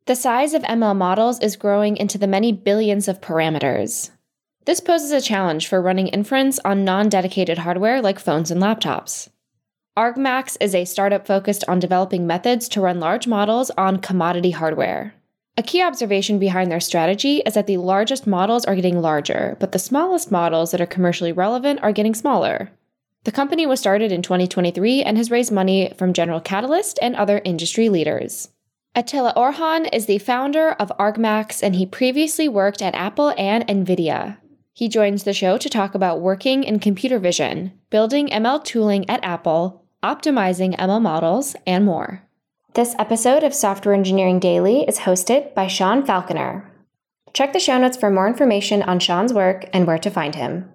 The size of ML models is growing into the many billions of parameters. This poses a challenge for running inference on non-dedicated hardware like phones and laptops. Argmax is a startup focused on developing methods to run large models on commodity hardware. A key observation behind their strategy is that the largest models are getting larger, but the smallest models that are commercially relevant are getting smaller. The company was started in 2023 and has raised money from General Catalyst and other industry leaders. Attila Orhan is the founder of Argmax, and he previously worked at Apple and NVIDIA. He joins the show to talk about working in computer vision, building ML tooling at Apple, optimizing ML models, and more. This episode of Software Engineering Daily is hosted by Sean Falconer. Check the show notes for more information on Sean's work and where to find him.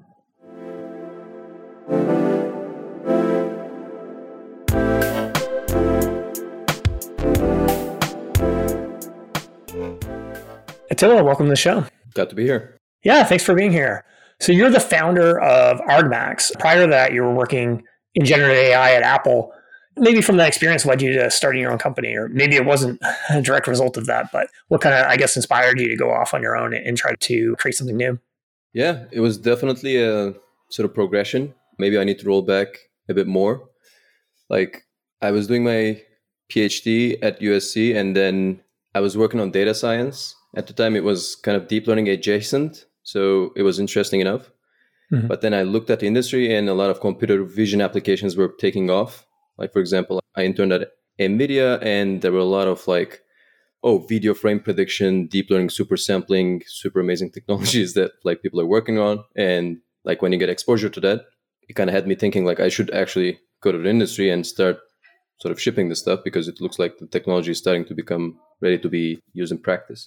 Attila, welcome to the show. Glad to be here. Yeah, thanks for being here. So you're the founder of Argmax. Prior to that, you were working in generative AI at Apple. Maybe from that experience led you to starting your own company, or maybe it wasn't a direct result of that, but what kind of, inspired you to go off on your own and try to create something new? Yeah, it was definitely a sort of progression. Maybe I need to roll back a bit more. Like, I was doing my PhD at USC, and then I was working on data science. At the time, it was kind of deep learning adjacent, so it was interesting enough. Mm-hmm. But then I looked at the industry, and a lot of computer vision applications were taking off. Like, for example, I interned at NVIDIA, and there were a lot of video frame prediction, deep learning, super sampling, super amazing technologies that people are working on. And when you get exposure to that, it kind of had me thinking I should actually go to the industry and start sort of shipping this stuff, because it looks like the technology is starting to become ready to be used in practice.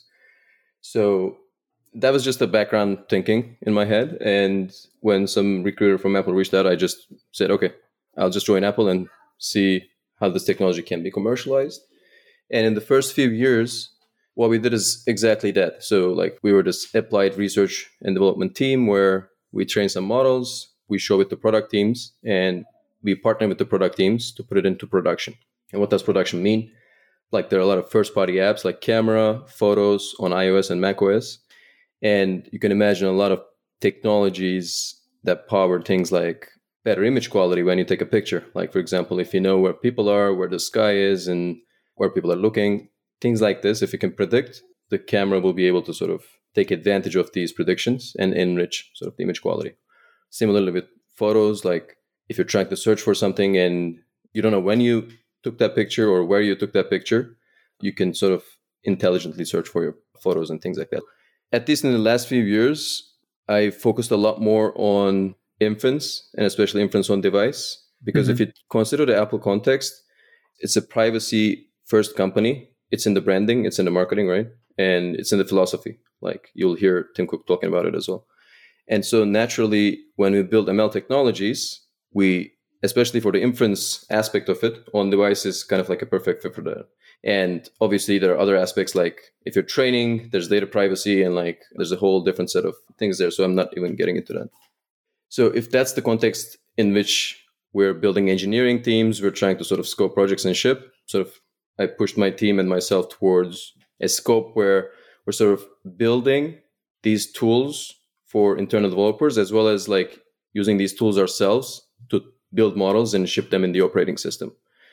So that was just the background thinking in my head. And when some recruiter from Apple reached out, I just said, okay, I'll just join Apple and see how this technology can be commercialized. And in the first few years, what we did is exactly that. So we were this applied research and development team where we train some models, we show it to product teams, and we partner with the product teams to put it into production. And what does production mean? There are a lot of first-party apps like Camera, Photos on iOS and macOS. And you can imagine a lot of technologies that power things like better image quality when you take a picture. For example, if you know where people are, where the sky is, and where people are looking, things like this, if you can predict, the camera will be able to sort of take advantage of these predictions and enrich sort of the image quality. Similarly with photos, if you're trying to search for something and you don't know when you took that picture or where you took that picture, you can sort of intelligently search for your photos and things like that. At least in the last few years, I focused a lot more on inference, and especially inference on device, because if you consider the Apple context, it's a privacy first company. It's in the branding, it's in the marketing, right? And it's in the philosophy. You'll hear Tim Cook talking about it as well. And so naturally, when we build ML technologies, we, especially for the inference aspect of it, on device is kind of a perfect fit for that. And obviously there are other aspects, if you're training, there's data privacy, and there's a whole different set of things there. So I'm not even getting into that. So if that's the context in which we're building engineering teams, we're trying to sort of scope projects and ship, I pushed my team and myself towards a scope where we're sort of building these tools for internal developers, as well as using these tools ourselves to build models and ship them in the operating system.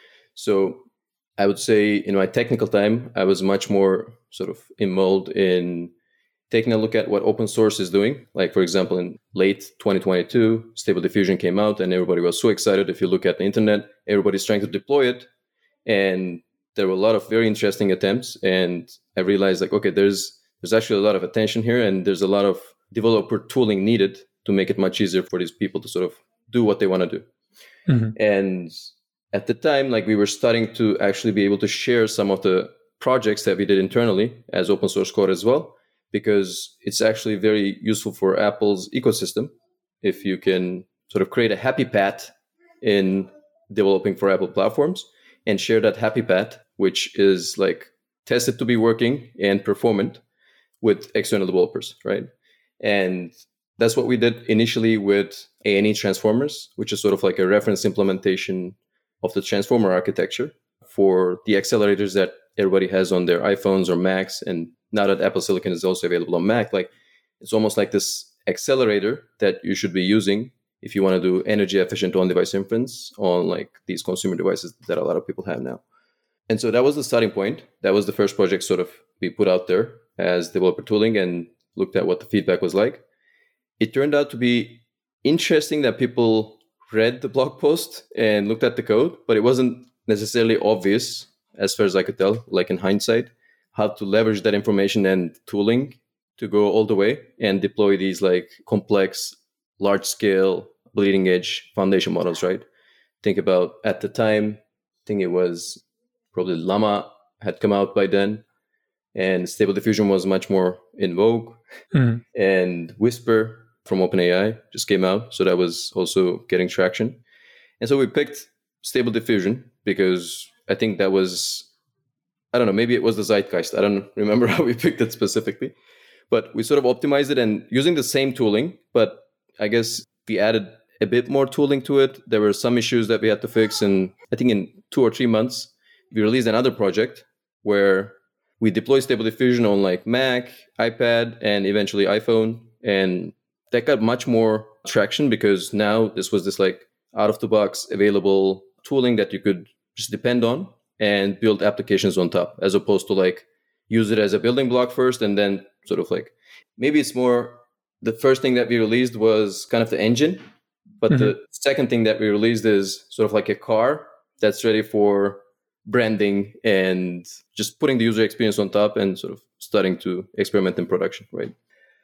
So I would say in my technical time, I was much more sort of involved in taking a look at what open source is doing. For example, in late 2022, Stable Diffusion came out and everybody was so excited. If you look at the internet, everybody's trying to deploy it. And there were a lot of very interesting attempts. And I realized okay, there's actually a lot of attention here, and there's a lot of developer tooling needed to make it much easier for these people to sort of do what they want to do. Mm-hmm. And at the time, we were starting to actually be able to share some of the projects that we did internally as open source code as well, because it's actually very useful for Apple's ecosystem if you can sort of create a happy path in developing for Apple platforms and share that happy path, which is tested to be working and performant with external developers, right? And that's what we did initially with A&E Transformers, which is sort of a reference implementation of the transformer architecture for the accelerators that everybody has on their iPhones or Macs. And now that Apple Silicon is also available on Mac, like it's almost like this accelerator that you should be using if you want to do energy efficient on-device inference on like these consumer devices that a lot of people have now. And so that was the starting point. That was the first project sort of we put out there as developer tooling and looked at what the feedback was like. It turned out to be interesting that people read the blog post and looked at the code, but it wasn't necessarily obvious, as far as I could tell, like in hindsight, how to leverage that information and tooling to go all the way and deploy these like complex, large scale, bleeding edge foundation models, right? Think about at the time, I think it was probably Llama had come out by then, and Stable Diffusion was much more in vogue. And Whisper from OpenAI just came out. So that was also getting traction. And so we picked Stable Diffusion because I think that was, I don't know, maybe it was the zeitgeist. I don't remember how we picked it specifically, but we sort of optimized it and using the same tooling, but I guess we added a bit more tooling to it. There were some issues that we had to fix. And I think in 2 or 3 months, we released another project where we deployed Stable Diffusion on like Mac, iPad, and eventually iPhone. And that got much more traction because now this was this like out of the box available tooling that you could just depend on and build applications on top, as opposed to like use it as a building block first and then sort of like, maybe it's more the first thing that we released was kind of the engine, but the second thing that we released is sort of like a car that's ready for branding and just putting the user experience on top and sort of starting to experiment in production, right?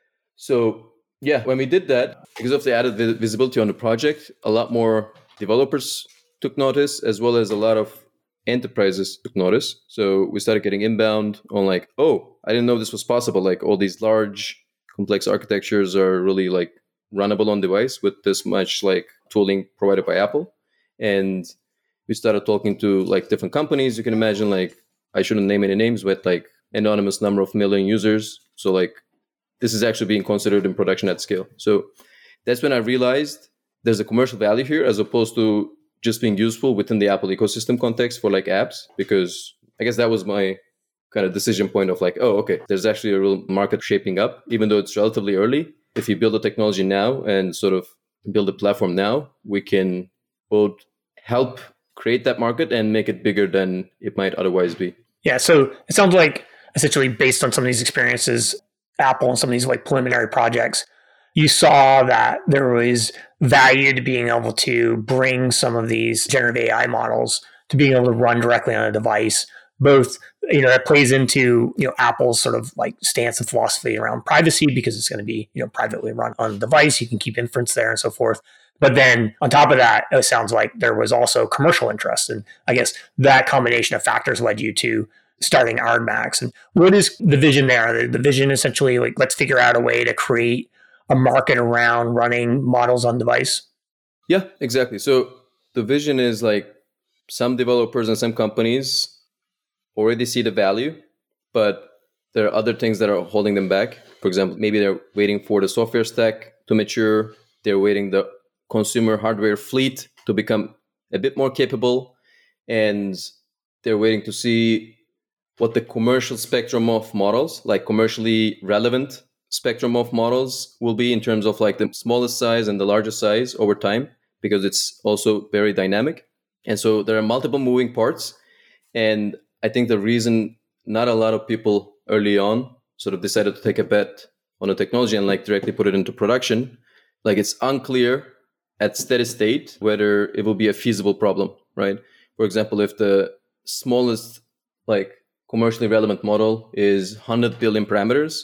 So yeah, when we did that, because of the added visibility on the project, a lot more developers took notice, as well as a lot of enterprises took notice. So we started getting inbound on like, oh, I didn't know this was possible. Like all these large, complex architectures are really like runnable on device with this much like tooling provided by Apple. And we started talking to like different companies. You can imagine like, I shouldn't name any names, but like anonymous number of million users. So like this is actually being considered in production at scale. So that's when I realized there's a commercial value here as opposed to just being useful within the Apple ecosystem context for like apps, because I guess that was my kind of decision point of like, oh, okay, there's actually a real market shaping up, even though it's relatively early. If you build a technology now and sort of build a platform now, we can both help create that market and make it bigger than it might otherwise be. Yeah. So it sounds like essentially based on some of these experiences, Apple and some of these like preliminary projects, you saw that there was value to being able to bring some of these generative AI models to being able to run directly on a device. Both, that plays into, Apple's sort of like stance and philosophy around privacy, because it's going to be, privately run on the device. You can keep inference there and so forth. But then on top of that, it sounds like there was also commercial interest. And I guess that combination of factors led you to starting Argmax. And what is the vision there? The vision essentially like, let's figure out a way to create a market around running models on device. Yeah, exactly. So the vision is like some developers and some companies already see the value, but there are other things that are holding them back. For example, maybe they're waiting for the software stack to mature. They're waiting the consumer hardware fleet to become a bit more capable. And they're waiting to see what the commercial spectrum of models, like commercially relevant spectrum of models will be in terms of like the smallest size and the largest size over time, because it's also very dynamic. And so there are multiple moving parts. And I think the reason not a lot of people early on sort of decided to take a bet on a technology and like directly put it into production, like it's unclear at steady state whether it will be a feasible problem, right? For example, if the smallest like commercially relevant model is 100 billion parameters,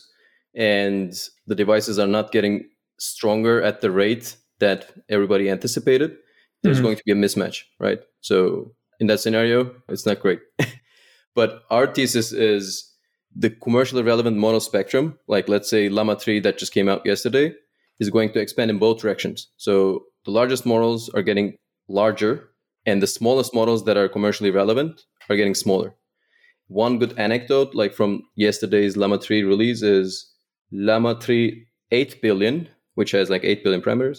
and the devices are not getting stronger at the rate that everybody anticipated, there's going to be a mismatch, right? So in that scenario, it's not great. But our thesis is the commercially relevant model spectrum, like let's say Llama 3 that just came out yesterday, is going to expand in both directions. So the largest models are getting larger, and the smallest models that are commercially relevant are getting smaller. One good anecdote, like from yesterday's Llama 3 release, is Llama 3 8 billion, which has like 8 billion parameters,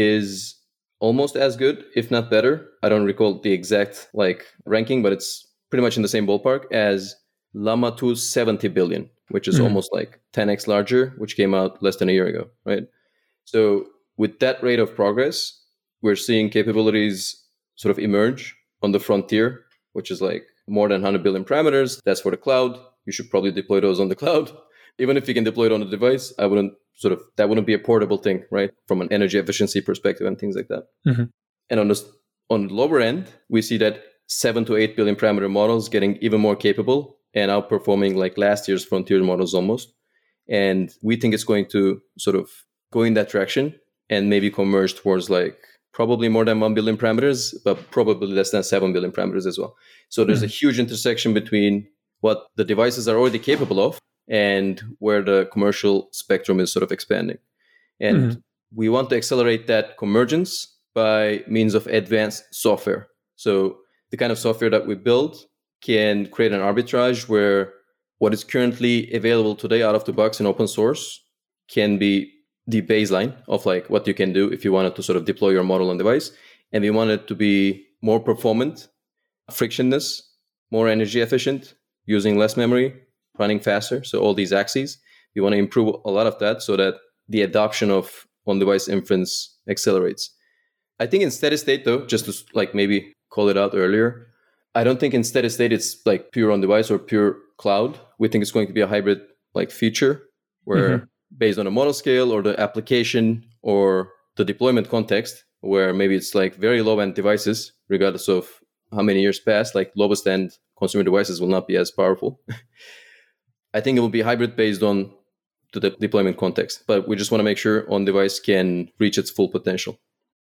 is almost as good, if not better. I don't recall the exact like ranking, but it's pretty much in the same ballpark as Llama 2 70 billion, which is almost like 10x larger, which came out less than a year ago, right? So with that rate of progress, we're seeing capabilities sort of emerge on the frontier, which is like more than 100 billion parameters. That's for the cloud. You should probably deploy those on the cloud. Even if you can deploy it on a device, that wouldn't be a portable thing, right? From an energy efficiency perspective and things like that. And on the lower end, we see that 7 to 8 billion parameter models getting even more capable and outperforming like last year's frontier models almost. And we think it's going to sort of go in that direction and maybe converge towards like probably more than 1 billion parameters, but probably less than 7 billion parameters as well. So there's a huge intersection between what the devices are already capable of and where the commercial spectrum is sort of expanding. And we want to accelerate that convergence by means of advanced software. So the kind of software that we build can create an arbitrage where what is currently available today out of the box in open source can be the baseline of like what you can do if you wanted to sort of deploy your model on device. And we want it to be more performant, frictionless, more energy efficient, using less memory, running faster. So all these axes, we want to improve a lot of that so that the adoption of on-device inference accelerates. I think in steady state though, just to like maybe call it out earlier, I don't think in steady state it's like pure on-device or pure cloud. We think it's going to be a hybrid like feature where based on a model scale or the application or the deployment context, where maybe it's like very low-end devices, regardless of how many years pass, like lowest end consumer devices will not be as powerful. I think it will be hybrid based on the deployment context, but we just want to make sure on-device can reach its full potential.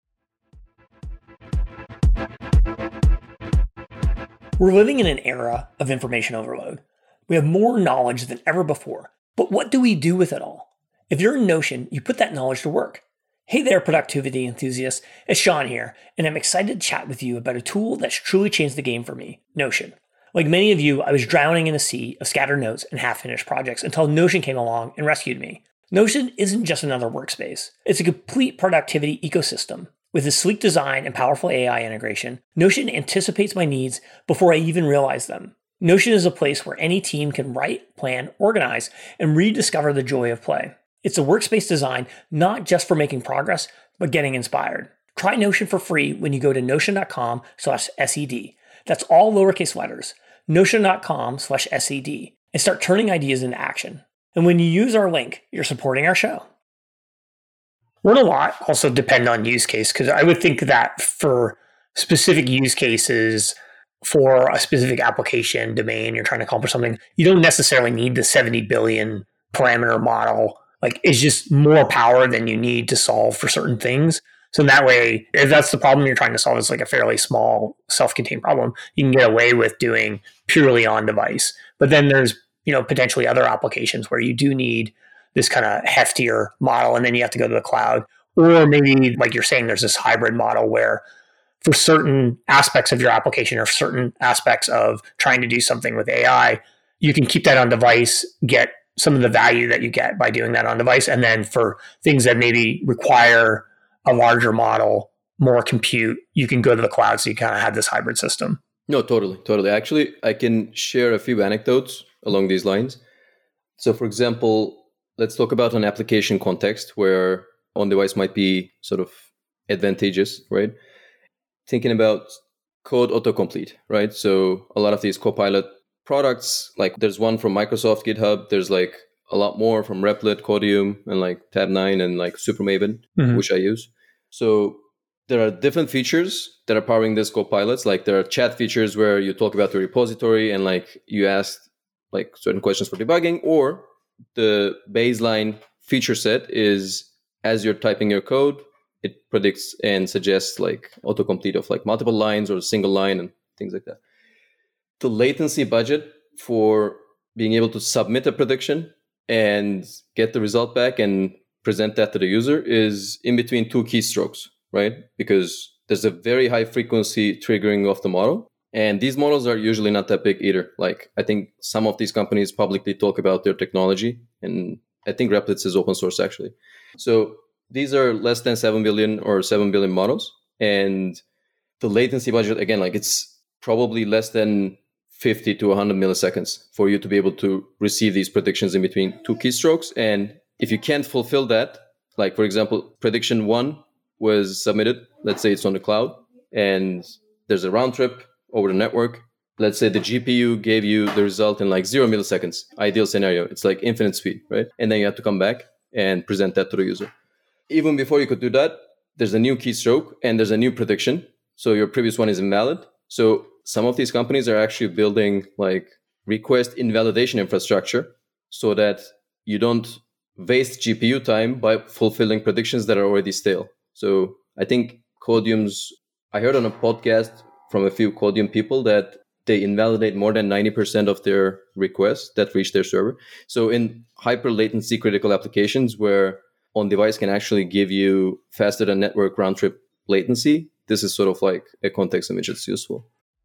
We're living in an era of information overload. We have more knowledge than ever before, but what do we do with it all? If you're in Notion, you put that knowledge to work. Hey there, productivity enthusiasts. It's Sean here, and I'm excited to chat with you about a tool that's truly changed the game for me, Notion. Like many of you, I was drowning in a sea of scattered notes and half-finished projects until Notion came along and rescued me. Notion isn't just another workspace. It's a complete productivity ecosystem. With its sleek design and powerful AI integration, Notion anticipates my needs before I even realize them. Notion is a place where any team can write, plan, organize, and rediscover the joy of play. It's a workspace designed not just for making progress, but getting inspired. Try Notion for free when you go to notion.com/SED. That's all lowercase letters, notion.com/SED, and start turning ideas into action. And when you use our link, you're supporting our show. Would a lot also depend on use case? Because I would think that for specific use cases, for a specific application domain, you're trying to accomplish something, you don't necessarily need the 70 billion parameter model. Like, it's just more power than you need to solve for certain things. So in that way, if that's the problem you're trying to solve, is like a fairly small self-contained problem, you can get away with doing purely on device. But then there's, potentially other applications where you do need this kind of heftier model, and then you have to go to the cloud. Or maybe, like you're saying, there's this hybrid model where for certain aspects of your application or certain aspects of trying to do something with AI, you can keep that on device, get some of the value that you get by doing that on device. And then for things that maybe require a larger model, more compute, you can go to the cloud. So you kind of have this hybrid system. No, totally. Actually, I can share a few anecdotes along these lines. So for example, let's talk about an application context where on-device might be sort of advantageous, right? Thinking about code autocomplete, right? So a lot of these Copilot products, like there's one from Microsoft GitHub, there's like a lot more from Replit, Codium, and like Tab9 and like SuperMaven, which I use. So there are different features that are powering these Copilots. Like there are chat features where you talk about the repository and like you ask like certain questions for debugging, or the baseline feature set is as you're typing your code, it predicts and suggests like autocomplete of like multiple lines or a single line and things like that. The latency budget for being able to submit a prediction and get the result back and present that to the user is in between two keystrokes, right? Because there's a very high frequency triggering of the model. And these models are usually not that big either. Like I think some of these companies publicly talk about their technology, and I think Replit is open source actually. So these are less than 7 billion or 7 billion models. And the latency budget, again, like it's probably less than 50 to 100 milliseconds for you to be able to receive these predictions in between two keystrokes. And if you can't fulfill that, like for example, prediction 1 was submitted, let's say it's on the cloud, and there's a round trip over the network. Let's say the GPU gave you the result in like 0 milliseconds, ideal scenario. It's like infinite speed, right? And then you have to come back and present that to the user. Even before you could do that, there's a new keystroke and there's a new prediction. So your previous one is invalid. So some of these companies are actually building like request invalidation infrastructure so that you don't waste GPU time by fulfilling predictions that are already stale. So I think I heard on a podcast from a few Codium people that they invalidate more than 90% of their requests that reach their server. So in hyper latency critical applications where on-device can actually give you faster than network round-trip latency, this is sort of like a context image that's useful.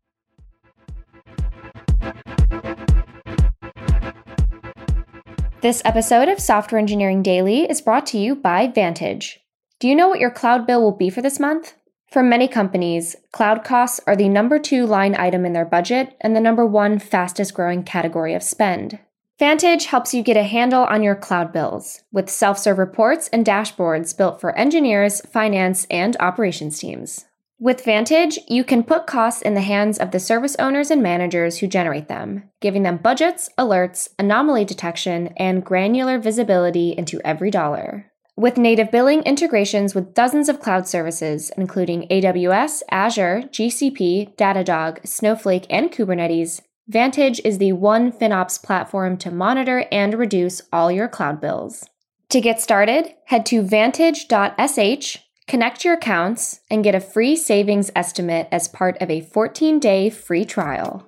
This episode of Software Engineering Daily is brought to you by Vantage. Do you know what your cloud bill will be for this month? For many companies, cloud costs are the number 2 line item in their budget and the number 1 fastest growing category of spend. Vantage helps you get a handle on your cloud bills with self-serve reports and dashboards built for engineers, finance, and operations teams. With Vantage, you can put costs in the hands of the service owners and managers who generate them, giving them budgets, alerts, anomaly detection, and granular visibility into every dollar. With native billing integrations with dozens of cloud services, including AWS, Azure, GCP, Datadog, Snowflake, and Kubernetes, Vantage is the one FinOps platform to monitor and reduce all your cloud bills. To get started, head to vantage.sh, connect your accounts, and get a free savings estimate as part of a 14-day free trial.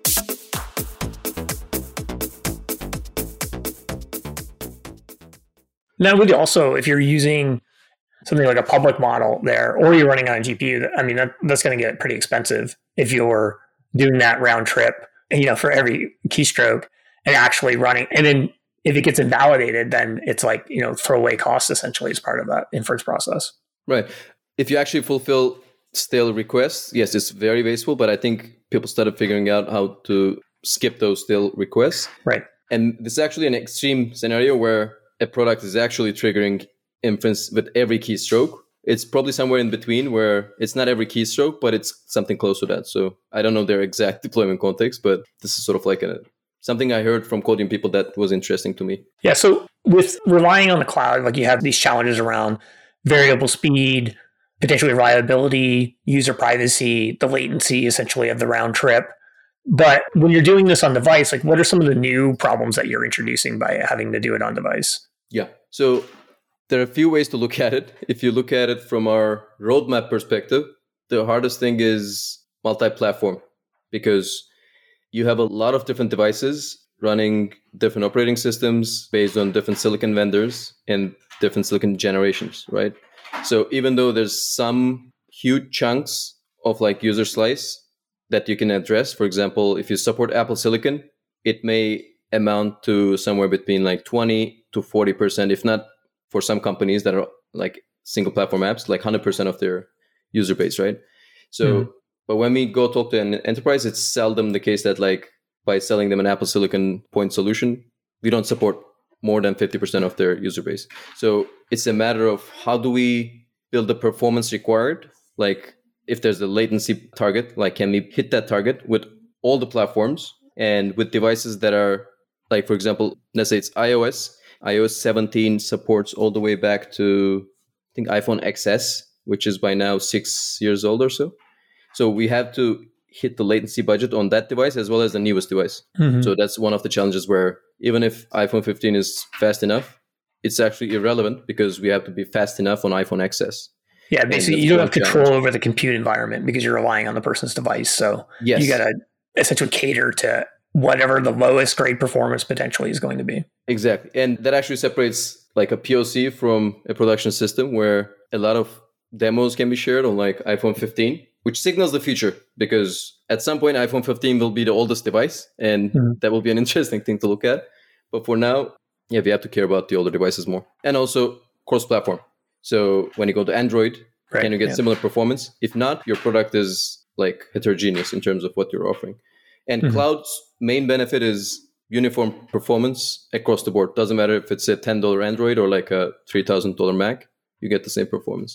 Now, would also, if you're using something like a public model there, or you're running on a GPU, I mean, that's going to get pretty expensive if you're doing that round trip, for every keystroke and actually running. And then if it gets invalidated, then it's like, throwaway costs essentially as part of that inference process. Right. If you actually fulfill stale requests, yes, it's very wasteful, but I think people started figuring out how to skip those stale requests. Right. And this is actually an extreme scenario where a product is actually triggering inference with every keystroke. It's probably somewhere in between where it's not every keystroke, but it's something close to that. So I don't know their exact deployment context, but this is sort of like something I heard from Codium people that was interesting to me. Yeah. So with relying on the cloud, like you have these challenges around variable speed, potentially reliability, user privacy, the latency essentially of the round trip. But when you're doing this on device, like what are some of the new problems that you're introducing by having to do it on device? Yeah. So there are a few ways to look at it. If you look at it from our roadmap perspective, the hardest thing is multi-platform because you have a lot of different devices running different operating systems based on different silicon vendors and different silicon generations, right? So even though there's some huge chunks of like user slice that you can address, for example, if you support Apple Silicon, it may amount to somewhere between like 20 to 40%, if not for some companies that are like single platform apps, like 100% of their user base, right? So, But when we go talk to an enterprise, it's seldom the case that like by selling them an Apple Silicon point solution, we don't support more than 50% of their user base. So it's a matter of how do we build the performance required? Like if there's a latency target, like can we hit that target with all the platforms and with devices that are like, for example, let's say it's iOS 17 supports all the way back to, I think, iPhone XS, which is by now 6 years old or so. So we have to hit the latency budget on that device as well as the newest device. So that's one of the challenges where even if iPhone 15 is fast enough, it's actually irrelevant because we have to be fast enough on iPhone XS. Yeah, basically you don't have control over the compute environment because you're relying on the person's device. So you got to essentially cater to whatever the lowest grade performance potentially is going to be. Exactly. And that actually separates like a POC from a production system where a lot of demos can be shared on like iPhone 15, which signals the future because at some point iPhone 15 will be the oldest device and that will be an interesting thing to look at. But for now, we have to care about the older devices more. And also cross-platform. So when you go to Android, can you get similar performance? If not, your product is like heterogeneous in terms of what you're offering. And cloud's main benefit is uniform performance across the board. Doesn't matter if it's a $10 Android or like a $3,000 Mac, you get the same performance.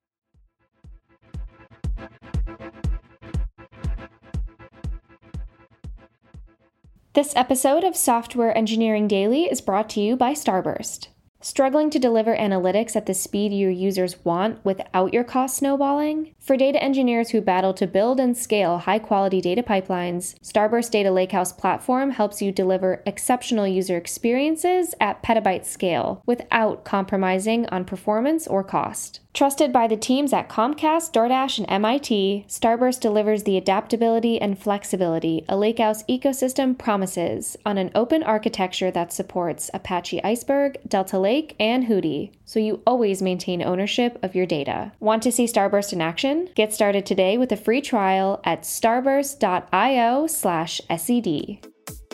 This episode of Software Engineering Daily is brought to you by Starburst. Struggling to deliver analytics at the speed your users want without your costs snowballing? For data engineers who battle to build and scale high-quality data pipelines, Starburst Data Lakehouse platform helps you deliver exceptional user experiences at petabyte scale without compromising on performance or cost. Trusted by the teams at Comcast, DoorDash, and MIT, Starburst delivers the adaptability and flexibility a Lakehouse ecosystem promises on an open architecture that supports Apache Iceberg, Delta Lake, and Hudi, so you always maintain ownership of your data. Want to see Starburst in action? Get started today with a free trial at starburst.io/SED.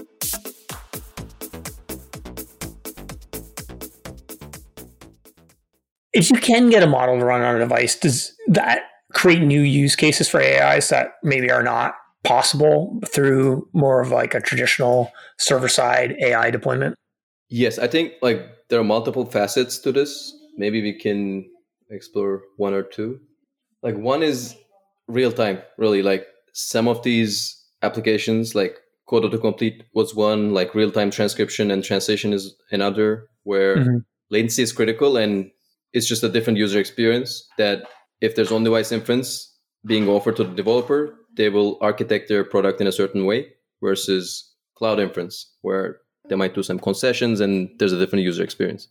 If you can get a model to run on a device, does that create new use cases for AIs that maybe are not possible through more of like a traditional server-side AI deployment? Yes, I think like there are multiple facets to this. Maybe we can explore one or two. Like one is real time, really. Like some of these applications, like code autocomplete was one, like real-time transcription and translation is another, where latency is critical and it's just a different user experience that if there's on-device inference being offered to the developer, they will architect their product in a certain way versus cloud inference, where they might do some concessions and there's a different user experience.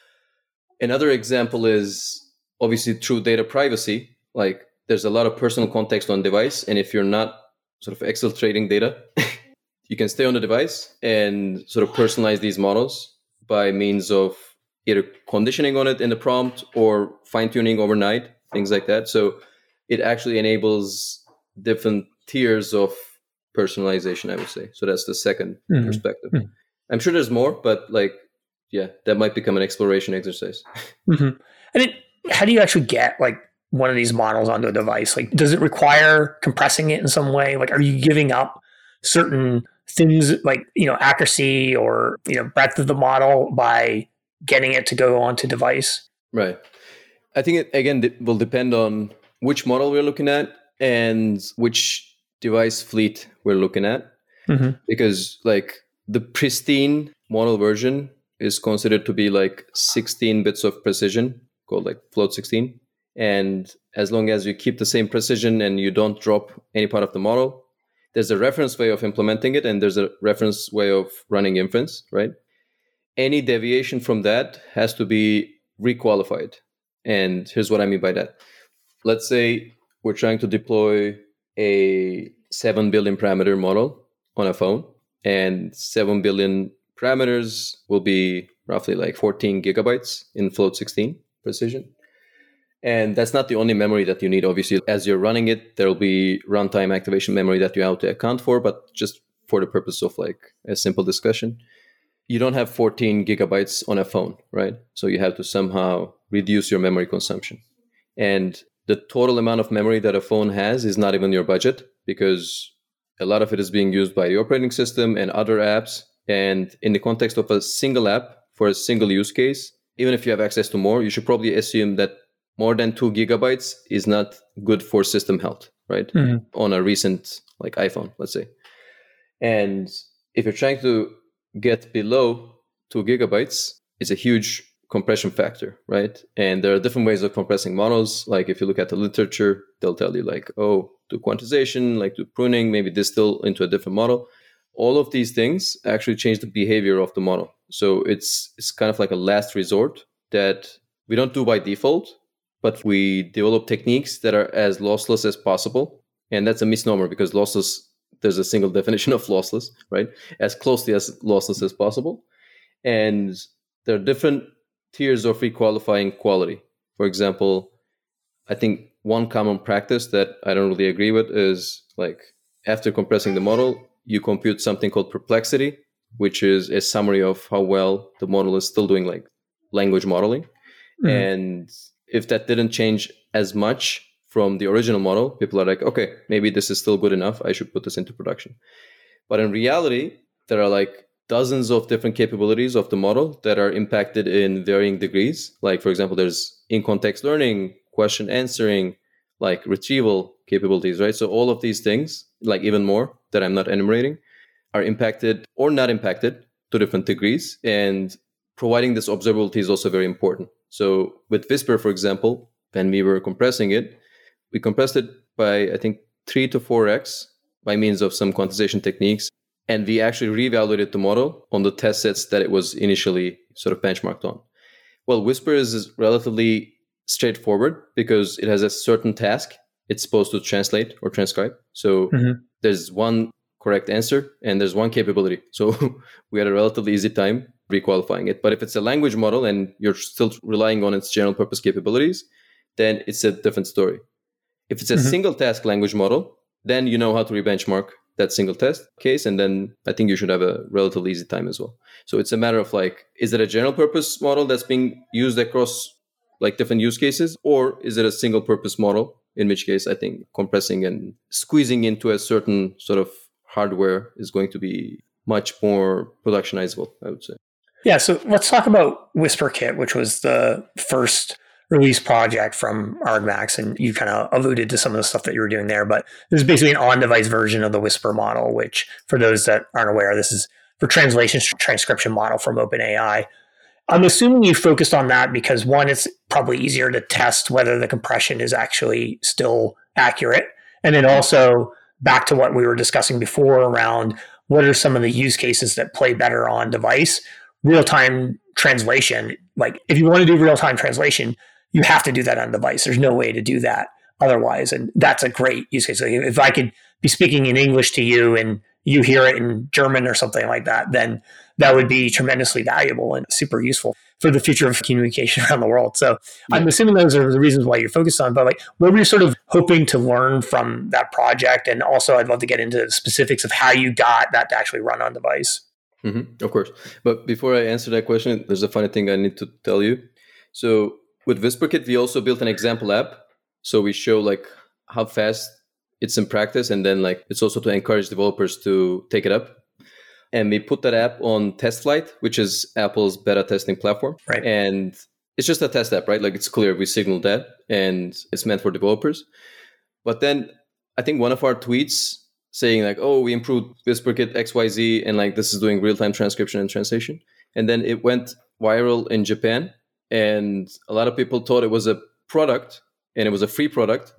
Another example is obviously through data privacy. Like there's a lot of personal context on device. And if you're not sort of exfiltrating data, you can stay on the device and sort of personalize these models by means of either conditioning on it in the prompt or fine-tuning overnight, things like that. So it actually enables different tiers of personalization, I would say. So that's the second perspective. I'm sure there's more, but like, yeah, that might become an exploration exercise. And how do you actually get like one of these models onto a device? Like, does it require compressing it in some way? Like, are you giving up certain things like, accuracy or, breadth of the model by getting it to go onto device? Right. I think it, again, will depend on which model we're looking at and which device fleet we're looking at. Because like the pristine model version is considered to be like 16 bits of precision, called like float 16. And as long as you keep the same precision and you don't drop any part of the model, there's a reference way of implementing it and there's a reference way of running inference, right? Any deviation from that has to be requalified. And here's what I mean by that. Let's say we're trying to deploy a 7 billion parameter model on a phone, and 7 billion parameters will be roughly like 14 gigabytes in float 16 precision. And that's not the only memory that you need. Obviously, as you're running it, there will be runtime activation memory that you have to account for, but just for the purpose of like a simple discussion, you don't have 14 gigabytes on a phone, right? So you have to somehow reduce your memory consumption. And the total amount of memory that a phone has is not even your budget, because a lot of it is being used by the operating system and other apps. And in the context of a single app for a single use case, even if you have access to more, you should probably assume that more than 2 gigabytes is not good for system health, right? On a recent like iPhone, let's say. And if you're trying to get below 2 gigabytes, it's a huge compression factor, right? And there are different ways of compressing models. Like if you look at the literature, they'll tell you like, oh, do quantization, like do pruning, maybe distill into a different model. All of these things actually change the behavior of the model. So it's kind of like a last resort that we don't do by default, but we develop techniques that are as lossless as possible. And that's a misnomer, because lossless, there's a single definition of lossless, right? As closely as lossless as possible. And there are different tiers of requalifying quality. For example, I think one common practice that I don't really agree with is like after compressing the model, you compute something called perplexity, which is a summary of how well the model is still doing like language modeling. And if that didn't change as much from the original model, people are like, okay, maybe this is still good enough. I should put this into production. But in reality, there are like dozens of different capabilities of the model that are impacted in varying degrees. Like, for example, there's in-context learning, question answering, like retrieval capabilities, right? So all of these things, like even more that I'm not enumerating, are impacted or not impacted to different degrees. And providing this observability is also very important. So with Whisper, for example, when we were compressing it, we compressed it by, I think, 3 to 4x by means of some quantization techniques. And we actually reevaluated the model on the test sets that it was initially sort of benchmarked on. Well, Whisper is relatively straightforward because it has a certain task it's supposed to translate or transcribe. So there's one correct answer and there's one capability. So we had a relatively easy time requalifying it. But if it's a language model and you're still relying on its general purpose capabilities, then it's a different story. If it's a single task language model, then you know how to rebenchmark that single test case. And then I think you should have a relatively easy time as well. So it's a matter of like, is it a general purpose model that's being used across like different use cases? Or is it a single purpose model? In which case, I think compressing and squeezing into a certain sort of hardware is going to be much more productionizable, I would say. Yeah, so let's talk about WhisperKit, which was the first release project from Argmax. And you kind of alluded to some of the stuff that you were doing there, but this is basically an on-device version of the Whisper model, which for those that aren't aware, this is for translation transcription model from OpenAI. I'm assuming you focused on that because one, it's probably easier to test whether the compression is actually still accurate. And then also back to what we were discussing before around what are some of the use cases that play better on device. Real-time translation, like if you want to do real-time translation, you have to do that on device. There's no way to do that otherwise. And that's a great use case. Like if I could be speaking in English to you and you hear it in German or something like that, then that would be tremendously valuable and super useful for the future of communication around the world. So I'm assuming those are the reasons why you're focused on, but like, what were you sort of hoping to learn from that project? And also I'd love to get into the specifics of how you got that to actually run on device. Of course. But before I answer that question, there's a funny thing I need to tell you. So with WhisperKit, we also built an example app. So we show like how fast it's in practice. And then like it's also to encourage developers to take it up. And we put that app on TestFlight, which is Apple's beta testing platform. Right. And it's just a test app, right? Like it's clear we signaled that and it's meant for developers. But then I think one of our tweets saying like, oh, we improved WhisperKit XYZ and like this is doing real-time transcription and translation. And then it went viral in Japan. And a lot of people thought it was a product and it was a free product.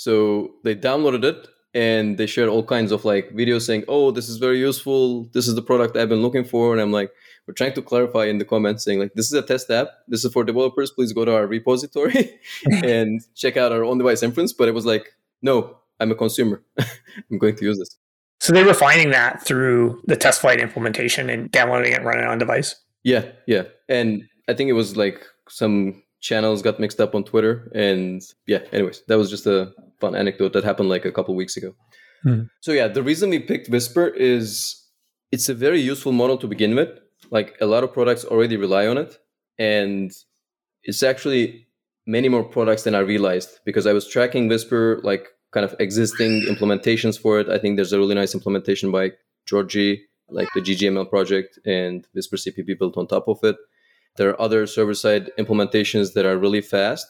So they downloaded it and they shared all kinds of like videos saying, oh, this is very useful. This is the product I've been looking for. And I'm like, we're trying to clarify in the comments saying like, this is a test app. This is for developers. Please go to our repository and check out our on-device inference. But it was like, no, I'm a consumer. I'm going to use this. So they were finding that through the TestFlight implementation and downloading it and running it on device? Yeah. And I think it was like some channels got mixed up on Twitter. And yeah, anyways, that was just a fun anecdote that happened like a couple of weeks ago. So yeah, the reason we picked Whisper is it's a very useful model to begin with. Like a lot of products already rely on it. And it's actually many more products than I realized because I was tracking Whisper, like kind of existing implementations for it. I think there's a really nice implementation by Georgie, like the GGML project, and Whisper CPP built on top of it. There are other server-side implementations that are really fast,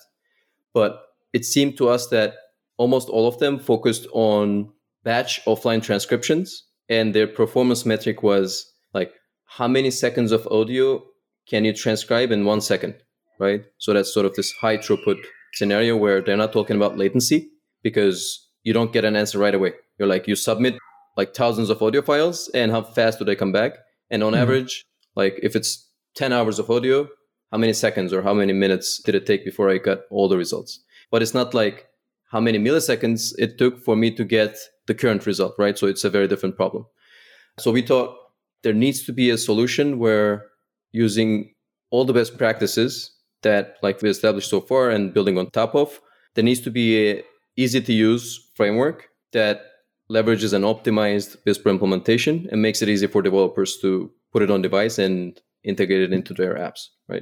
but it seemed to us that almost all of them focused on batch offline transcriptions, and their performance metric was like, how many seconds of audio can you transcribe in 1 second, right? So that's sort of this high throughput scenario where they're not talking about latency because you don't get an answer right away. You're like, you submit like thousands of audio files and how fast do they come back? And on average, like if it's 10 hours of audio, how many seconds or how many minutes did it take before I got all the results? But it's not like how many milliseconds it took for me to get the current result, right? So it's a very different problem. So we thought there needs to be a solution where using all the best practices that like we established so far and building on top of, there needs to be a easy to use framework that leverages an optimized Whisper implementation and makes it easy for developers to put it on device and integrate it into their apps, right?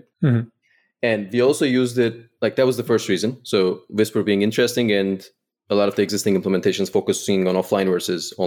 And we also used it, like that was the first reason. So Whisper being interesting and a lot of the existing implementations focusing on offline versus online.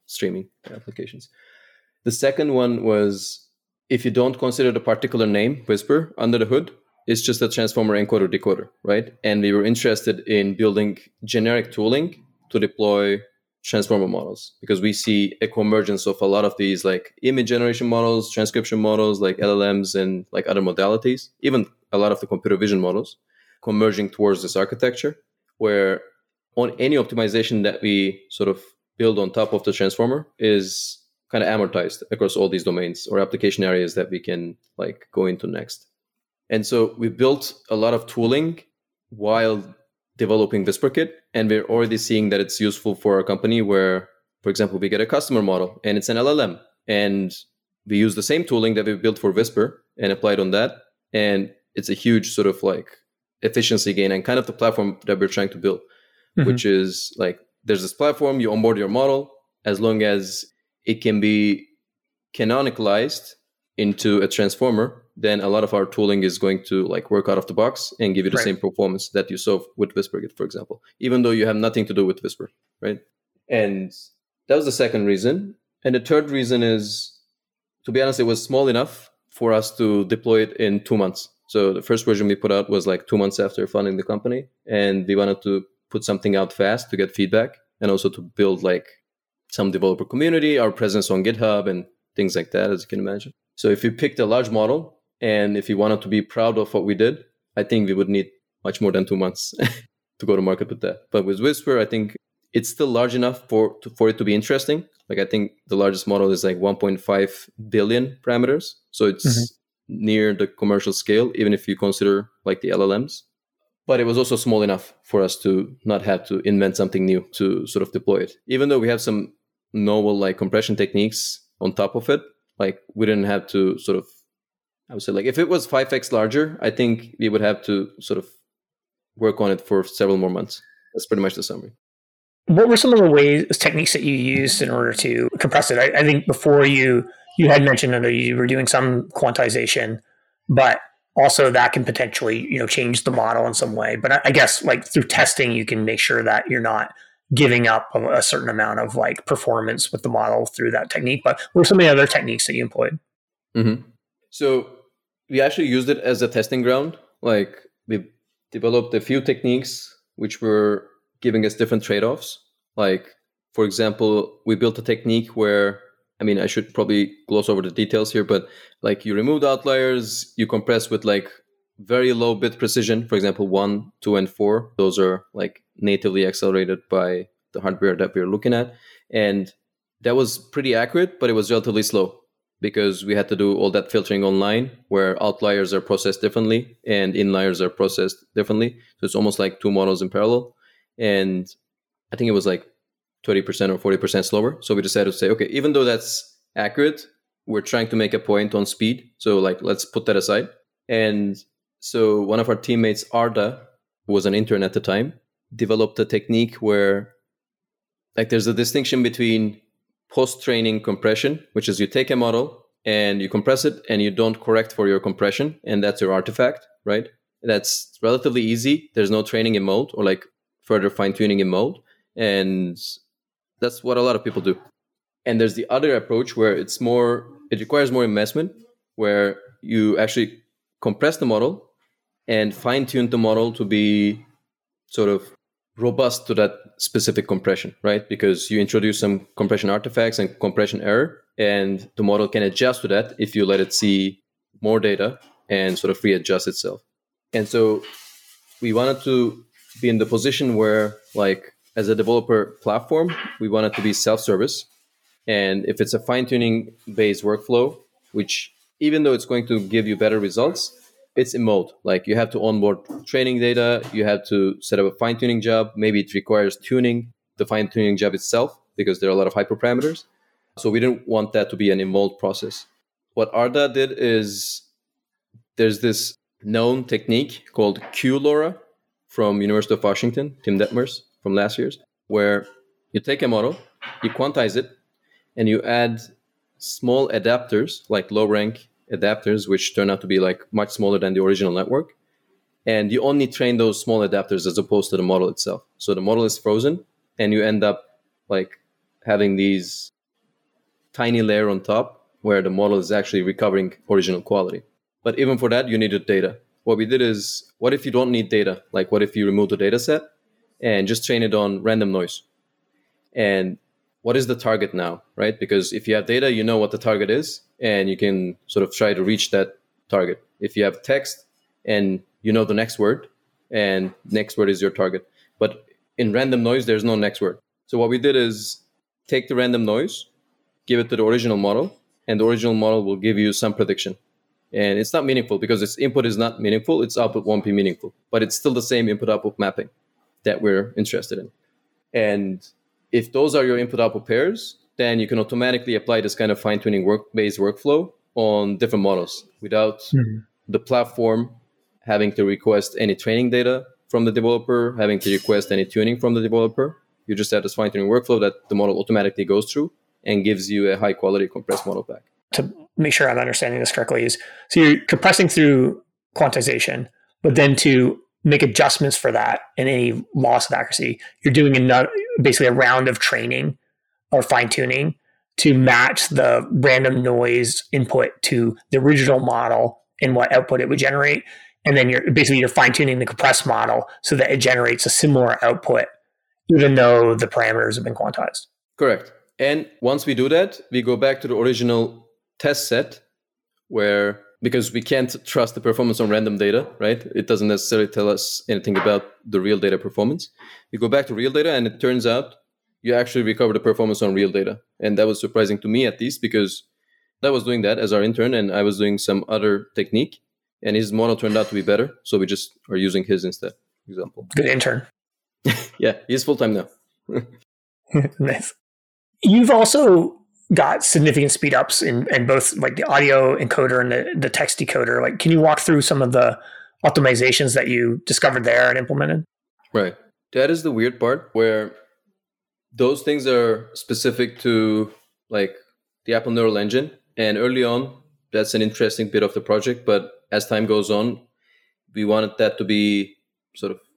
streaming applications. The second one was, if you don't consider the particular name, Whisper, under the hood, it's just a transformer encoder decoder, right? And we were interested in building generic tooling to deploy transformer models, because we see a convergence of a lot of these like image generation models, transcription models, like LLMs and like other modalities, even a lot of the computer vision models converging towards this architecture, where on any optimization that we sort of build on top of the transformer is kind of amortized across all these domains or application areas that we can like go into next. And so we built a lot of tooling while developing WhisperKit, and we're already seeing that it's useful for a company where, for example, we get a customer model and it's an LLM, and we use the same tooling that we built for Whisper and applied on that. And it's a huge sort of like efficiency gain and kind of the platform that we're trying to build, which is like, there's this platform, you onboard your model, as long as it can be canonicalized into a transformer, then a lot of our tooling is going to like work out of the box and give you the same performance that you saw with WhisperKit, for example, even though you have nothing to do with Whisper, right? And that was the second reason. And the third reason is, to be honest, it was small enough for us to deploy it in 2 months. So the first version we put out was like 2 months after funding the company, and we wanted to put something out fast to get feedback and also to build like some developer community, our presence on GitHub and things like that, as you can imagine. So if you picked a large model and if you wanted to be proud of what we did, I think we would need much more than 2 months to go to market with that. But with Whisper, I think it's still large enough for it to be interesting. Like I think the largest model is like 1.5 billion parameters. So it's near the commercial scale, even if you consider like the LLMs. But it was also small enough for us to not have to invent something new to sort of deploy it. Even though we have some novel like compression techniques on top of it, like we didn't have to sort of, I would say like if it was 5x larger, I think we would have to sort of work on it for several more months. That's pretty much the summary. What were some of the techniques that you used in order to compress it? I think before you had mentioned that you were doing some quantization, but also that can potentially, change the model in some way. But I guess like through testing, you can make sure that you're not giving up a certain amount of like performance with the model through that technique. But what were some of the other techniques that you employed? So we actually used it as a testing ground. Like we developed a few techniques which were giving us different trade-offs. Like, for example, we built a technique where, I should probably gloss over the details here, but like you remove the outliers, you compress with like very low bit precision, for example, 1, 2, and 4. Those are like natively accelerated by the hardware that we're looking at. And that was pretty accurate, but it was relatively slow because we had to do all that filtering online where outliers are processed differently and inliers are processed differently. So it's almost like two models in parallel. And I think it was like 30% or 40% slower. So we decided to say, okay, even though that's accurate, we're trying to make a point on speed. So like, let's put that aside. And so one of our teammates, Arda, who was an intern at the time, developed a technique where like there's a distinction between post-training compression, which is you take a model and you compress it and you don't correct for your compression. And that's your artifact, right? That's relatively easy. There's no training in mode or like further fine-tuning in mode. And that's what a lot of people do. And there's the other approach where it requires more investment, where you actually compress the model and fine-tune the model to be sort of robust to that specific compression, right? Because you introduce some compression artifacts and compression error, and the model can adjust to that if you let it see more data and sort of readjust itself. And so we wanted to be in the position where, like, as a developer platform, we want it to be self-service. And if it's a fine-tuning based workflow, which even though it's going to give you better results, it's in mode. Like you have to onboard training data, you have to set up a fine-tuning job. Maybe it requires tuning the fine-tuning job itself because there are a lot of hyperparameters. So we didn't want that to be an involved process. What Arda did is there's this known technique called QLoRa from University of Washington, Tim Detmers from last year's, where you take a model, you quantize it, and you add small adapters, like low-rank adapters, which turn out to be like much smaller than the original network. And you only train those small adapters as opposed to the model itself. So the model is frozen, and you end up like having these tiny layer on top where the model is actually recovering original quality. But even for that, you needed data. What we did is, what if you don't need data? Like, what if you remove the data set and just train it on random noise? And what is the target now, right? Because if you have data, you know what the target is, and you can sort of try to reach that target. If you have text and you know the next word, and next word is your target. But in random noise, there's no next word. So what we did is take the random noise, give it to the original model, and the original model will give you some prediction. And it's not meaningful because its input is not meaningful. Its output won't be meaningful, but it's still the same input-output mapping that we're interested in. And if those are your input-output pairs, then you can automatically apply this kind of fine-tuning based workflow on different models without the platform having to request any training data from the developer, having to request any tuning from the developer. You just have this fine-tuning workflow that the model automatically goes through and gives you a high-quality compressed model back. To make sure I'm understanding this correctly, is so you're compressing through quantization, but then to make adjustments for that and any loss of accuracy, you're doing basically a round of training or fine-tuning to match the random noise input to the original model and what output it would generate. And then you're fine-tuning the compressed model so that it generates a similar output, even though the parameters have been quantized. Correct. And once we do that, we go back to the original test set where, because we can't trust the performance on random data, right? It doesn't necessarily tell us anything about the real data performance. We go back to real data and it turns out you actually recover the performance on real data. And that was surprising to me, at least, because I was doing that as our intern and I was doing some other technique and his model turned out to be better. So we just are using his instead, for example. Good intern. Yeah, he's full-time now. Nice. You've also got significant speed ups in both like the audio encoder and the text decoder. Like, can you walk through some of the optimizations that you discovered there and implemented? Right. That is the weird part where those things are specific to like the Apple Neural Engine. And early on, that's an interesting bit of the project. But as time goes on, we wanted that to be sort of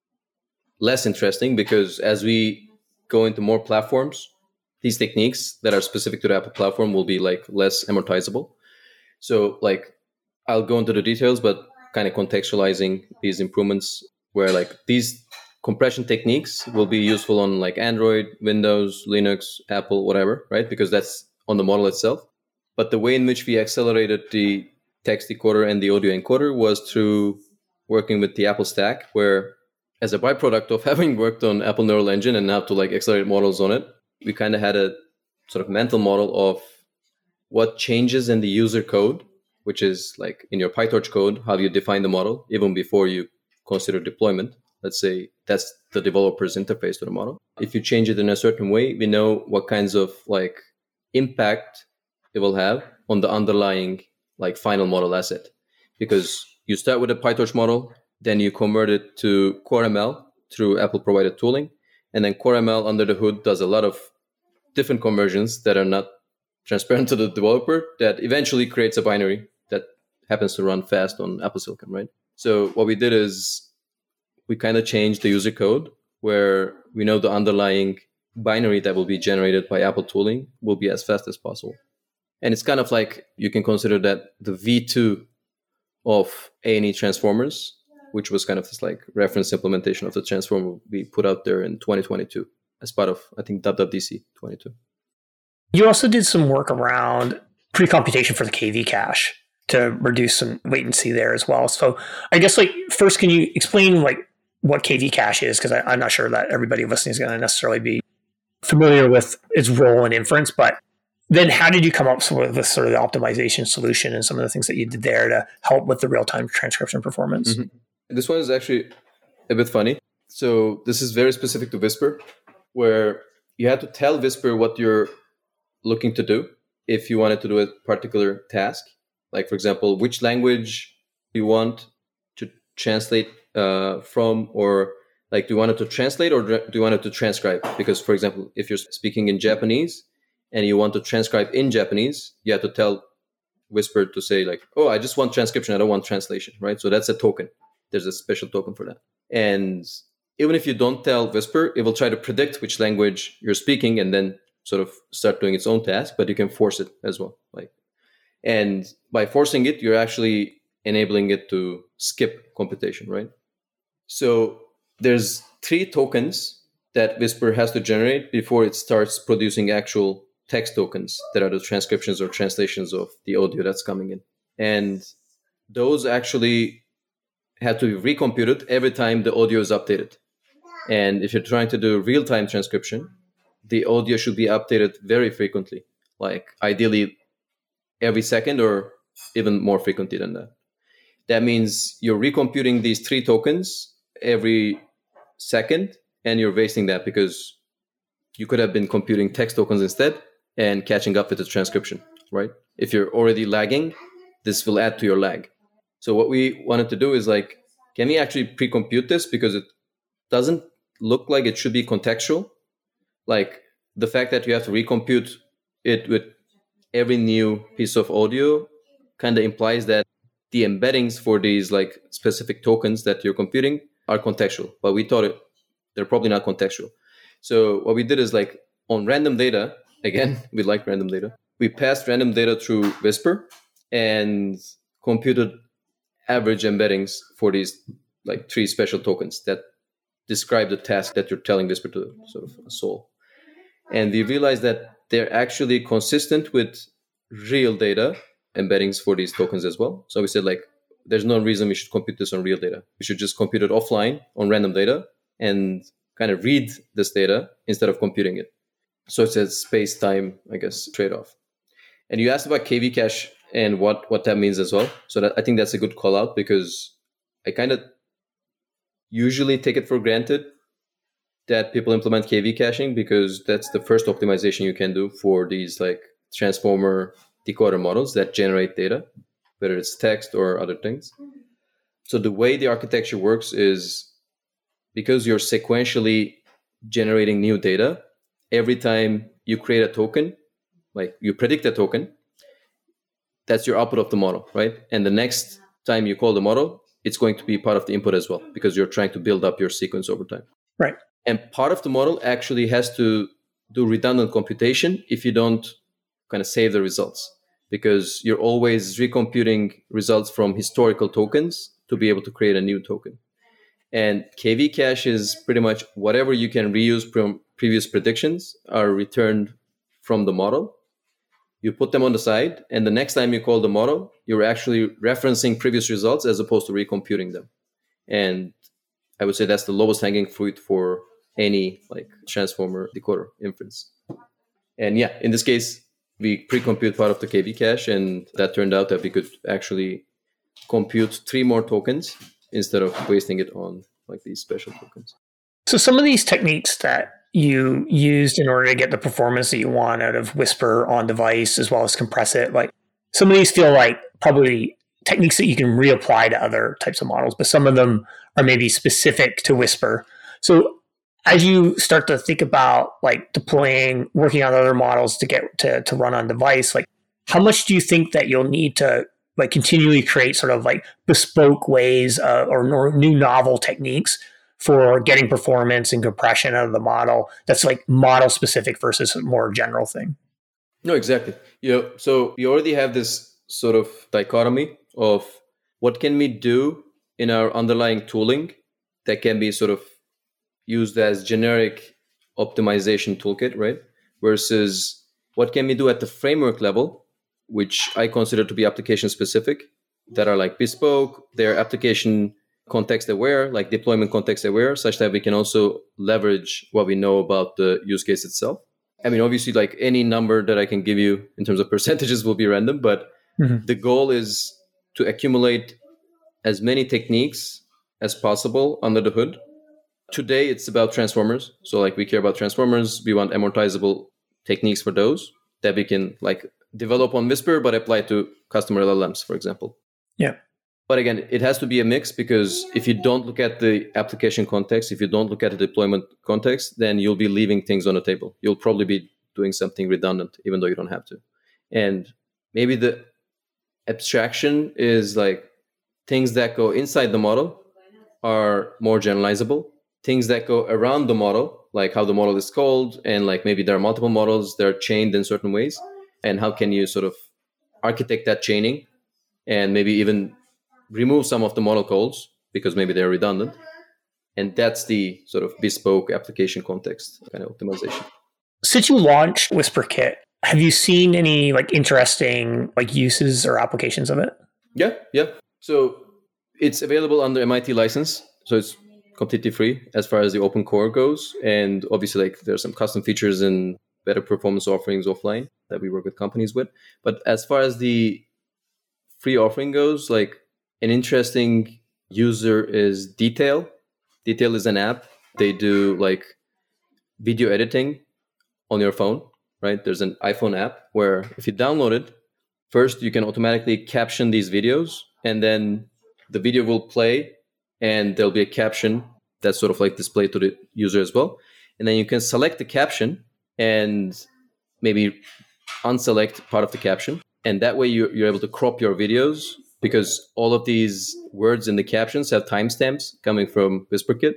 less interesting because as we go into more platforms, these techniques that are specific to the Apple platform will be like less amortizable. So like I'll go into the details, but kind of contextualizing these improvements where like these compression techniques will be useful on like Android, Windows, Linux, Apple, whatever, right? Because that's on the model itself. But the way in which we accelerated the text decoder and the audio encoder was through working with the Apple Stack, where as a byproduct of having worked on Apple Neural Engine and now to like accelerate models on it, we kind of had a sort of mental model of what changes in the user code, which is like in your PyTorch code, how you define the model, even before you consider deployment. Let's say that's the developer's interface to the model. If you change it in a certain way, we know what kinds of like impact it will have on the underlying like final model asset. Because you start with a PyTorch model, then you convert it to CoreML through Apple provided tooling. And then CoreML under the hood does a lot of different conversions that are not transparent to the developer that eventually creates a binary that happens to run fast on Apple Silicon, right? So what we did is we kind of changed the user code where we know the underlying binary that will be generated by Apple tooling will be as fast as possible. And it's kind of like you can consider that the V2 of A&E transformers, which was kind of this like reference implementation of the transformer we put out there in 2022 as part of, I think, WWDC 22. You also did some work around pre-computation for the KV cache to reduce some latency there as well. So I guess like first, can you explain like what KV cache is? Because I'm not sure that everybody listening is going to necessarily be familiar with its role in inference, but then how did you come up with this sort of the optimization solution and some of the things that you did there to help with the real-time transcription performance? Mm-hmm. This one is actually a bit funny. So this is very specific to Whisper, where you had to tell Whisper what you're looking to do if you wanted to do a particular task. Like, for example, which language you want to translate from, or like, do you want it to translate or do you want it to transcribe? Because, for example, if you're speaking in Japanese and you want to transcribe in Japanese, you have to tell Whisper to say like, oh, I just want transcription. I don't want translation, right? So that's a token. There's a special token for that. And even if you don't tell Whisper, it will try to predict which language you're speaking and then sort of start doing its own task, but you can force it as well. And by forcing it, you're actually enabling it to skip computation, right? So there's 3 tokens that Whisper has to generate before it starts producing actual text tokens that are the transcriptions or translations of the audio that's coming in. And those actually have to be recomputed every time the audio is updated. And if you're trying to do real-time transcription, the audio should be updated very frequently, like ideally every second or even more frequently than that. That means you're recomputing these 3 tokens every second, and you're wasting that because you could have been computing text tokens instead and catching up with the transcription, right? If you're already lagging, this will add to your lag. So what we wanted to do is can we actually pre-compute this? Because it doesn't look like it should be contextual. Like the fact that you have to recompute it with every new piece of audio kind of implies that the embeddings for these specific tokens that you're computing are contextual, but we thought they're probably not contextual. So what we did is on random data, again, we like random data. We passed random data through Whisper and computed average embeddings for these 3 special tokens that describe the task that you're telling Whisper to sort of solve. And we realized that they're actually consistent with real data embeddings for these tokens as well. So we said there's no reason we should compute this on real data. We should just compute it offline on random data and kind of read this data instead of computing it. So it's a space-time, I guess, trade-off. And you asked about KV cache and what that means as well. So I think that's a good call out because I kind of usually take it for granted that people implement KV caching because that's the first optimization you can do for these transformer decoder models that generate data, whether it's text or other things. So the way the architecture works is because you're sequentially generating new data, every time you create a token, you predict a token, that's your output of the model, right? And the next time you call the model, it's going to be part of the input as well because you're trying to build up your sequence over time. Right. And part of the model actually has to do redundant computation if you don't kind of save the results, because you're always recomputing results from historical tokens to be able to create a new token. And KV cache is pretty much whatever you can reuse from previous predictions are returned from the model. You put them on the side, and the next time you call the model, you're actually referencing previous results as opposed to recomputing them. And I would say that's the lowest hanging fruit for any transformer decoder inference. And yeah, in this case, we pre-compute part of the KV cache, and that turned out that we could actually compute 3 more tokens instead of wasting it on these special tokens. So some of these techniques that you used in order to get the performance that you want out of Whisper on device, as well as compress it, some of these feel like probably techniques that you can reapply to other types of models, but some of them are maybe specific to Whisper. So as you start to think about deploying, working on other models to get to run on device, how much do you think that you'll need to continually create sort of bespoke ways or new novel techniques for getting performance and compression out of the model that's model specific versus a more general thing? No, exactly. So we already have this sort of dichotomy of what can we do in our underlying tooling that can be sort of used as generic optimization toolkit, right? Versus what can we do at the framework level, which I consider to be application specific, that are bespoke, they're application context aware, deployment context aware, such that we can also leverage what we know about the use case itself. I mean, obviously, any number that I can give you in terms of percentages will be random, but the goal is to accumulate as many techniques as possible under the hood. Today, it's about transformers. So we care about transformers. We want amortizable techniques for those that we can develop on Whisper, but apply to customer LLMs, for example. Yeah. But again, it has to be a mix, because if you don't look at the application context, if you don't look at the deployment context, then you'll be leaving things on the table. You'll probably be doing something redundant, even though you don't have to. And maybe the abstraction is things that go inside the model are more generalizable. Things that go around the model, like how the model is called, and like maybe there are multiple models that are chained in certain ways, and how can you sort of architect that chaining and maybe even remove some of the model calls because maybe they're redundant. And that's the sort of bespoke application context kind of optimization. Since you launched WhisperKit, have you seen any like interesting like uses or applications of it? Yeah. So it's available under MIT license. So it's completely free as far as the open core goes. And obviously, like there's some custom features and better performance offerings offline that we work with companies with. But as far as the free offering goes, like an interesting user is Detail. Detail is an app. They do like video editing on your phone, right? There's an iPhone app where if you download it, first you can automatically caption these videos, and then the video will play and there'll be a caption that's sort of like displayed to the user as well. And then you can select the caption and maybe unselect part of the caption. And that way you're able to crop your videos, because all of these words in the captions have timestamps coming from WhisperKit.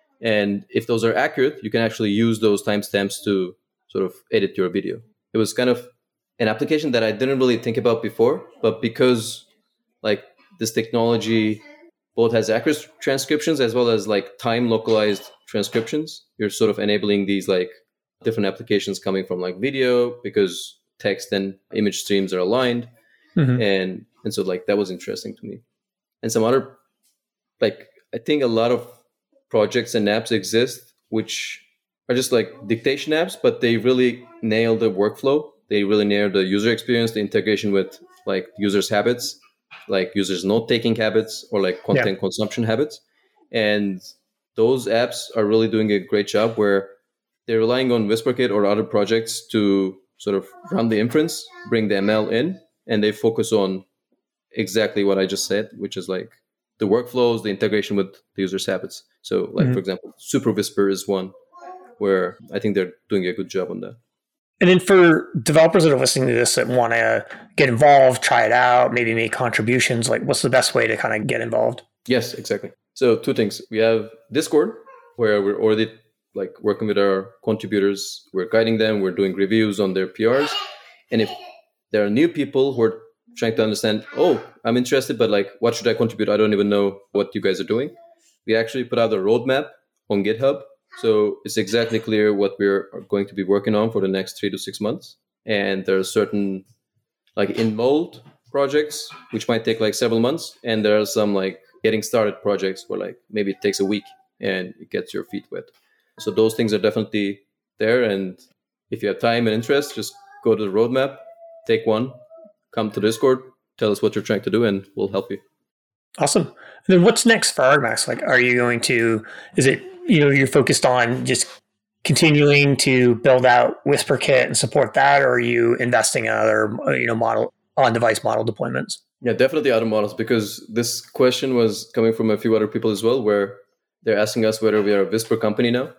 And if those are accurate, you can actually use those timestamps to sort of edit your video. It was kind of an application that I didn't really think about before, but because like this technology both has accurate transcriptions as well as like time localized transcriptions, you're sort of enabling these like different applications coming from like video, because text and image streams are aligned. And so like that was interesting to me. And some other, like I think a lot of projects and apps exist which are just like dictation apps, but they really nail the workflow. They really nail the user experience, the integration with like users' habits, like users' note-taking habits, or like content consumption habits. And those apps are really doing a great job where they're relying on WhisperKit or other projects to sort of run the inference, bring the ML in, and they focus on exactly what I just said, which is like the workflows, the integration with the user's habits. So like, for example, Super Whisper is one where I think they're doing a good job on that. And then for developers that are listening to this that want to get involved, try it out, maybe make contributions, like what's the best way to kind of get involved? Yes, exactly. So two things. We have Discord, where we're already like working with our contributors. We're guiding them. We're doing reviews on their PRs. And if there are new people who are trying to understand, oh, I'm interested, but like, what should I contribute? I don't even know what you guys are doing. We actually put out a roadmap on GitHub. So it's exactly clear what we're going to be working on for the next 3 to 6 months. And there are certain like in mold projects, which might take like several months. And there are some like getting started projects where like maybe it takes a week and it gets your feet wet. So those things are definitely there. And if you have time and interest, just go to the roadmap, take one, come to Discord, tell us what you're trying to do, and we'll help you. Awesome. And then what's next for Argmax? Like, are you going to, is it, you're focused on just continuing to build out WhisperKit and support that, or are you investing in other, model on-device model deployments? Yeah, definitely other models, because this question was coming from a few other people as well, where they're asking us whether we are a Whisper company now.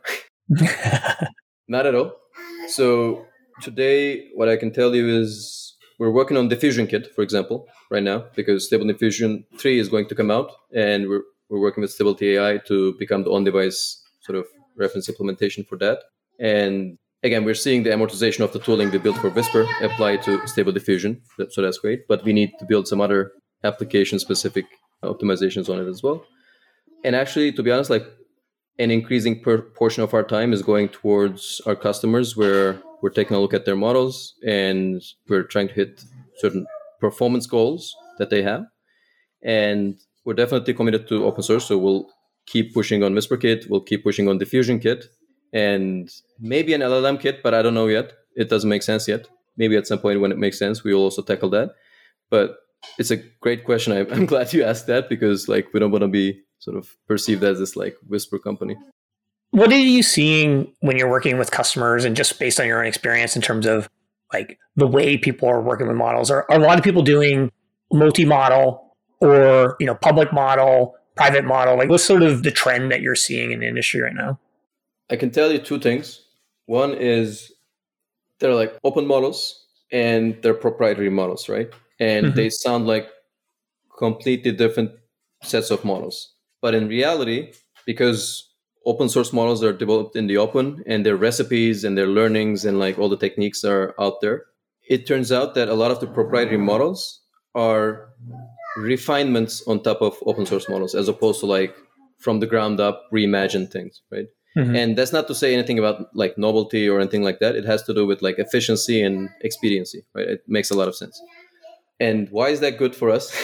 Not at all. So today, what I can tell you is we're working on Diffusion Kit, for example, right now, because Stable Diffusion 3 is going to come out, and we're working with Stability AI to become the on-device sort of reference implementation for that. And again, we're seeing the amortization of the tooling we built for Whisper apply to Stable Diffusion. So that's great. But we need to build some other application-specific optimizations on it as well. And actually, to be honest, like an increasing portion of our time is going towards our customers, where we're taking a look at their models and we're trying to hit certain performance goals that they have. And we're definitely committed to open source. So we'll keep pushing on WhisperKit. We'll keep pushing on Diffusion Kit, and maybe an LLM kit, but I don't know yet. It doesn't make sense yet. Maybe at some point when it makes sense, we will also tackle that. But it's a great question. I'm glad you asked that, because like we don't want to be sort of perceived as this like Whisper company. What are you seeing when you're working with customers, and just based on your own experience in terms of like the way people are working with models? Are a lot of people doing multi-model or, public model, private model? Like what's sort of the trend that you're seeing in the industry right now? I can tell you two things. One is they're like open models and they're proprietary models, right? And they sound like completely different sets of models. But in reality, because open source models are developed in the open, and their recipes and their learnings and like all the techniques are out there. It turns out that a lot of the proprietary models are refinements on top of open source models, as opposed to like from the ground up reimagined things, right? Mhm. And that's not to say anything about like novelty or anything like that. It has to do with like efficiency and expediency, right? It makes a lot of sense. And why is that good for us?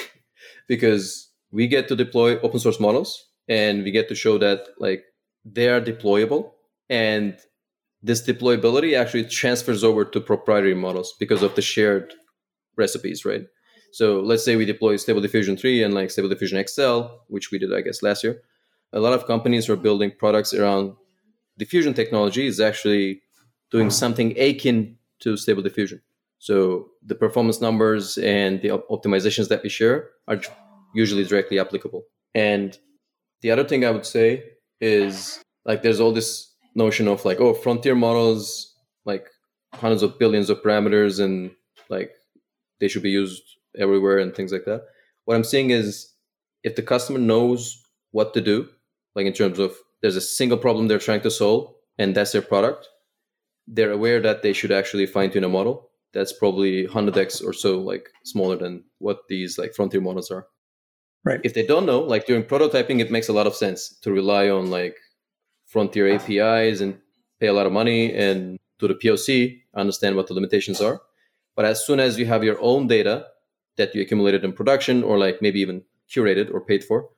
Because we get to deploy open source models, and we get to show that like they are deployable, and this deployability actually transfers over to proprietary models because of the shared recipes, right? So let's say we deploy Stable Diffusion 3 and like Stable Diffusion XL, which we did, I guess, last year. A lot of companies who are building products around diffusion technology is actually doing something akin to Stable Diffusion. So the performance numbers and the optimizations that we share are usually directly applicable. And the other thing I would say is like there's all this notion of like, oh, frontier models, like hundreds of billions of parameters, and like they should be used everywhere and things like that. What I'm saying is if the customer knows what to do, like in terms of there's a single problem they're trying to solve and that's their product, they're aware that they should actually fine tune a model that's probably 100x or so like smaller than what these like frontier models are. Right. If they don't know, like during prototyping, it makes a lot of sense to rely on like frontier APIs and pay a lot of money and do the POC, understand what the limitations are. But as soon as you have your own data that you accumulated in production or like maybe even curated or paid for,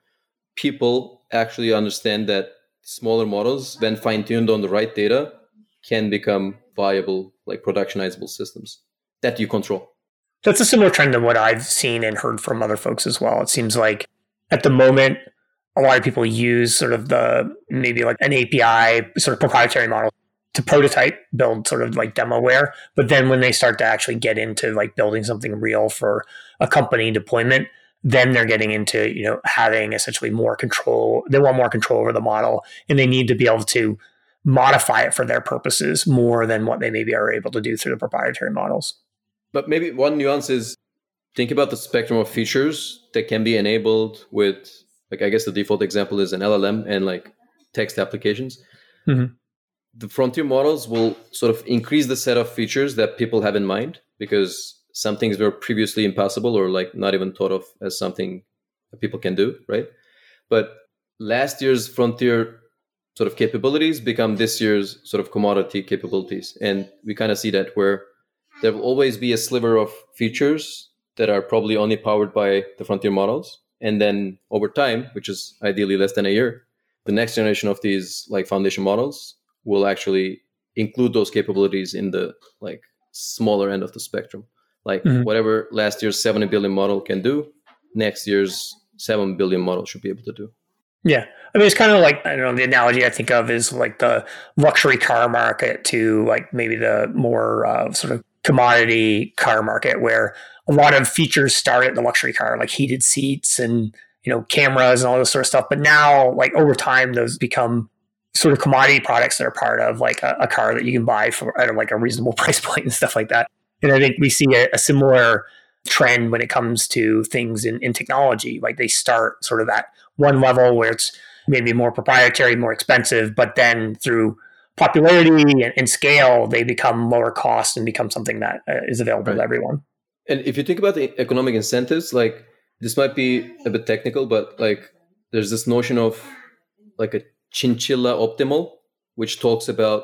people actually understand that smaller models, when fine-tuned on the right data, can become viable, like productionizable systems that you control. That's a similar trend to what I've seen and heard from other folks as well. It seems like at the moment, a lot of people use sort of the maybe like an API sort of proprietary model to prototype, build sort of like demoware. But then when they start to actually get into like building something real for a company deployment, then they're getting into, you know, having essentially more control. They want more control over the model, and they need to be able to modify it for their purposes more than what they maybe are able to do through the proprietary models. But maybe one nuance is think about the spectrum of features that can be enabled with, like, I guess the default example is an LLM and like text applications. Mm-hmm. The frontier models will sort of increase the set of features that people have in mind because some things were previously impossible or like not even thought of as something that people can do, right? But last year's frontier sort of capabilities become this year's sort of commodity capabilities. And we kind of see that where there will always be a sliver of features that are probably only powered by the frontier models. And then over time, which is ideally less than a year, the next generation of these like foundation models will actually include those capabilities in the like smaller end of the spectrum. Like whatever last year's 70 billion model can do, next year's 7 billion model should be able to do. Yeah. I mean, it's kind of like, I don't know, the analogy I think of is like the luxury car market to like maybe the more sort of commodity car market where a lot of features start at the luxury car, like heated seats and, you know, cameras and all this sort of stuff. But now, like over time, those become sort of commodity products that are part of like a car that you can buy for at like a reasonable price point and stuff like that. And I think we see a similar trend when it comes to things in technology. Like they start sort of at one level where it's maybe more proprietary, more expensive, but then through popularity and scale, they become lower cost and become something that is available to everyone. And if you think about the economic incentives, like this might be a bit technical, but like there's this notion of like a chinchilla optimal, which talks about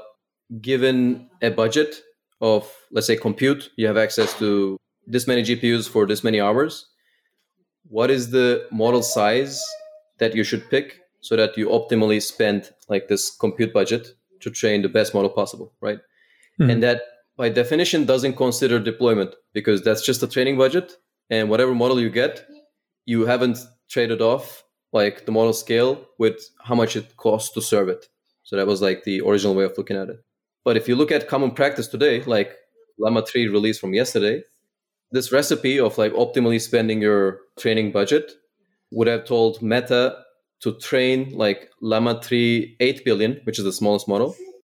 given a budget of, let's say, compute, you have access to this many GPUs for this many hours. What is the model size that you should pick so that you optimally spend like this compute budget to train the best model possible, right? Mm-hmm. And that by definition doesn't consider deployment because that's just a training budget. And whatever model you get, you haven't traded off like the model scale with how much it costs to serve it. So that was like the original way of looking at it. But if you look at common practice today, like Llama 3 release from yesterday, this recipe of like optimally spending your training budget would have told Meta to train like Llama 3 8 billion, which is the smallest model,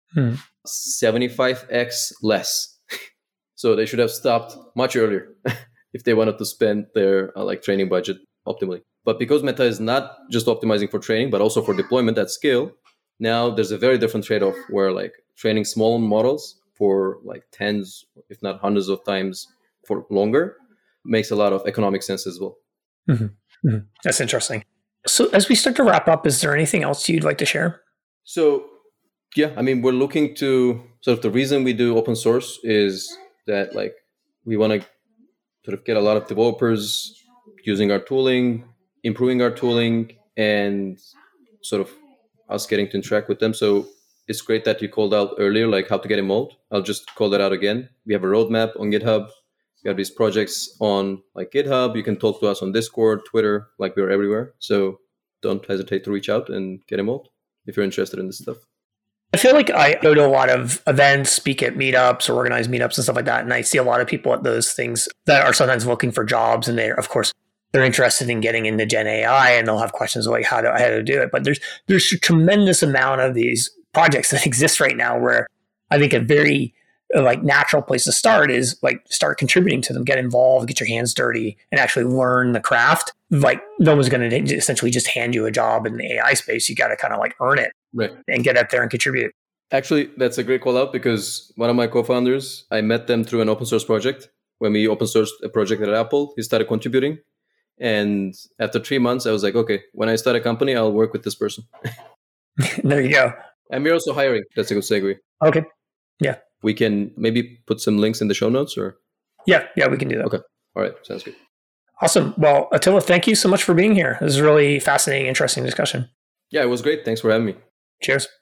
75x less. So they should have stopped much earlier if they wanted to spend their like training budget optimally. But because Meta is not just optimizing for training, but also for deployment at scale, Now there's a very different trade-off where like training small models for like tens, if not hundreds of times for longer makes a lot of economic sense as well. That's interesting. So as we start to wrap up, is there anything else you'd like to share? So yeah, I mean, we're looking to sort of the reason we do open source is that like we want to sort of get a lot of developers using our tooling, improving our tooling, and sort of us getting to interact with them. So it's great that you called out earlier, like how to get involved. I'll just call that out again. We have a roadmap on GitHub. We have these projects on like GitHub. You can talk to us on Discord, Twitter, like we're everywhere. So don't hesitate to reach out and get involved if you're interested in this stuff. I feel like I go to a lot of events, speak at meetups or organize meetups and stuff like that. And I see a lot of people at those things that are sometimes looking for jobs. And they're interested in getting into Gen AI and they'll have questions like how to do it. But there's a tremendous amount of these projects that exist right now where I think a very like natural place to start is like start contributing to them, get involved, get your hands dirty and actually learn the craft. Like no one's going to essentially just hand you a job in the AI space. You got to kind of like earn it. Right. And get up there and contribute. Actually, that's a great call out because one of my co-founders, I met them through an open source project. When we open sourced a project at Apple, he started contributing. And after 3 months, I was like, okay, when I start a company, I'll work with this person. There you go. And we're also hiring. That's a good segue. Okay. Yeah. We can maybe put some links in the show notes or? Yeah, we can do that. Okay. All right. Sounds good. Awesome. Well, Attila, thank you so much for being here. This is a really fascinating, interesting discussion. Yeah, it was great. Thanks for having me. Cheers.